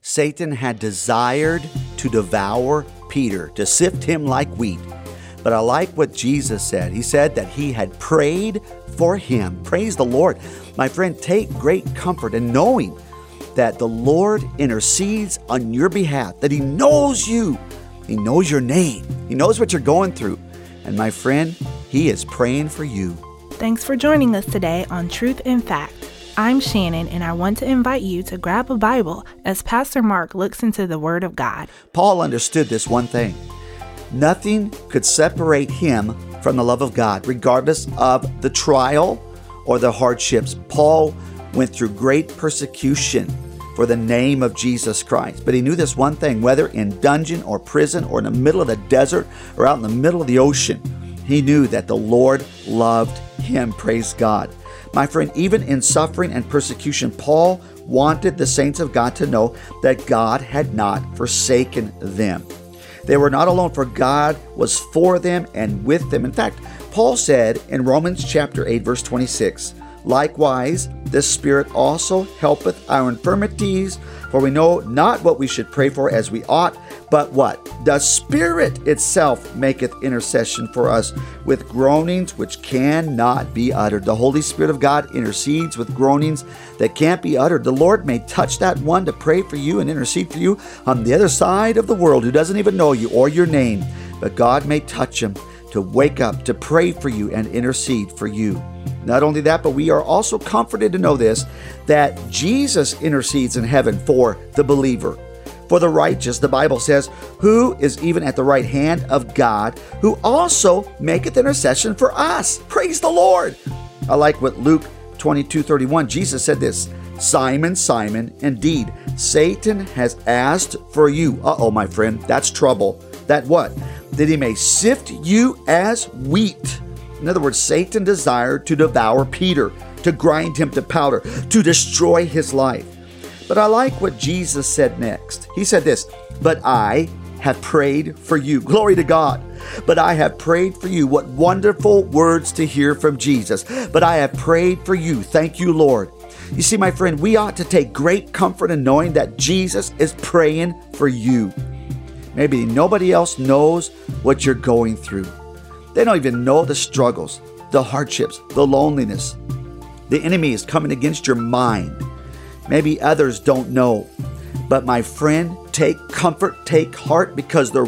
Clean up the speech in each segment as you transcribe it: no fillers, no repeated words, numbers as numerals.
Satan had desired to devour Peter, to sift him like wheat. But I like what Jesus said. He said that he had prayed for him. Praise the Lord. My friend, take great comfort in knowing that the Lord intercedes on your behalf, that he knows you. He knows your name. He knows what you're going through. And my friend, he is praying for you. Thanks for joining us today on Truth in Fact. I'm Shannon, and I want to invite you to grab a Bible as Pastor Mark looks into the Word of God. Paul understood this one thing. Nothing could separate him from the love of God, regardless of the trial or the hardships. Paul went through great persecution for the name of Jesus Christ. But he knew this one thing, whether in dungeon or prison or in the middle of the desert or out in the middle of the ocean, he knew that the Lord loved him. Praise God. My friend, even in suffering and persecution, Paul wanted the saints of God to know that God had not forsaken them. They were not alone, for God was for them and with them. In fact, Paul said in Romans chapter 8, verse 26, "Likewise, the Spirit also helpeth our infirmities, for we know not what we should pray for as we ought, but what? The Spirit itself maketh intercession for us with groanings which cannot be uttered." The Holy Spirit of God intercedes with groanings that can't be uttered. The Lord may touch that one to pray for you and intercede for you on the other side of the world who doesn't even know you or your name, but God may touch him to wake up, to pray for you and intercede for you. Not only that, but we are also comforted to know this, that Jesus intercedes in heaven for the believer. For the righteous, the Bible says, who is even at the right hand of God, who also maketh intercession for us. Praise the Lord. I like what Luke 22:31, Jesus said this, "Simon, Simon, indeed, Satan has asked for you." My friend, that's trouble. That what? That he may sift you as wheat. In other words, Satan desired to devour Peter, to grind him to powder, to destroy his life. But I like what Jesus said next. He said this, "But I have prayed for you." Glory to God. "But I have prayed for you." What wonderful words to hear from Jesus. "But I have prayed for you." Thank you, Lord. You see, my friend, we ought to take great comfort in knowing that Jesus is praying for you. Maybe nobody else knows what you're going through. They don't even know the struggles, the hardships, the loneliness. The enemy is coming against your mind. Maybe others don't know. But my friend, take comfort, take heart, because there's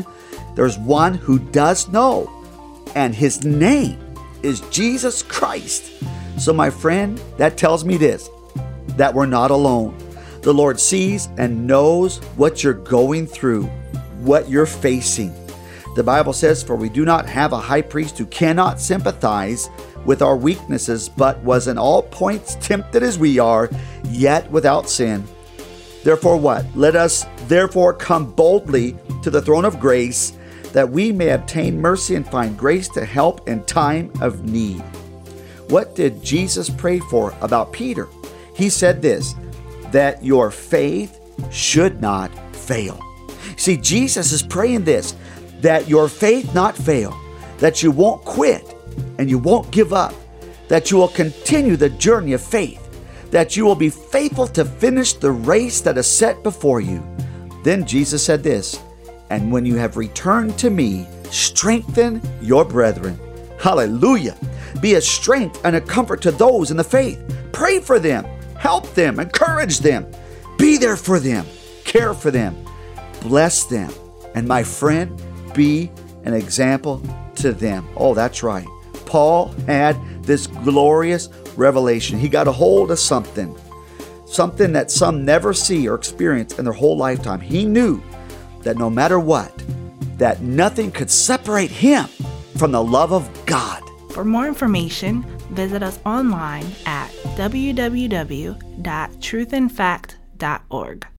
one who does know, and his name is Jesus Christ. So my friend, that tells me this, that we're not alone. The Lord sees and knows what you're going through, what you're facing. The Bible says, "For we do not have a high priest who cannot sympathize with our weaknesses, but was in all points tempted as we are, yet without sin. Therefore what? Let us therefore come boldly to the throne of grace, that we may obtain mercy and find grace to help in time of need." What did Jesus pray for about Peter? He said this, that your faith should not fail. See, Jesus is praying this, that your faith not fail, that you won't quit and you won't give up, that you will continue the journey of faith, that you will be faithful to finish the race that is set before you. Then Jesus said this, "And when you have returned to me, strengthen your brethren." Hallelujah. Be a strength and a comfort to those in the faith. Pray for them, help them, encourage them, be there for them, care for them, bless them. And my friend, be an example to them. Oh, that's right. Paul had this glorious revelation. He got a hold of something that some never see or experience in their whole lifetime. He knew that no matter what, that nothing could separate him from the love of God. For more information, visit us online at www.truthinfact.org.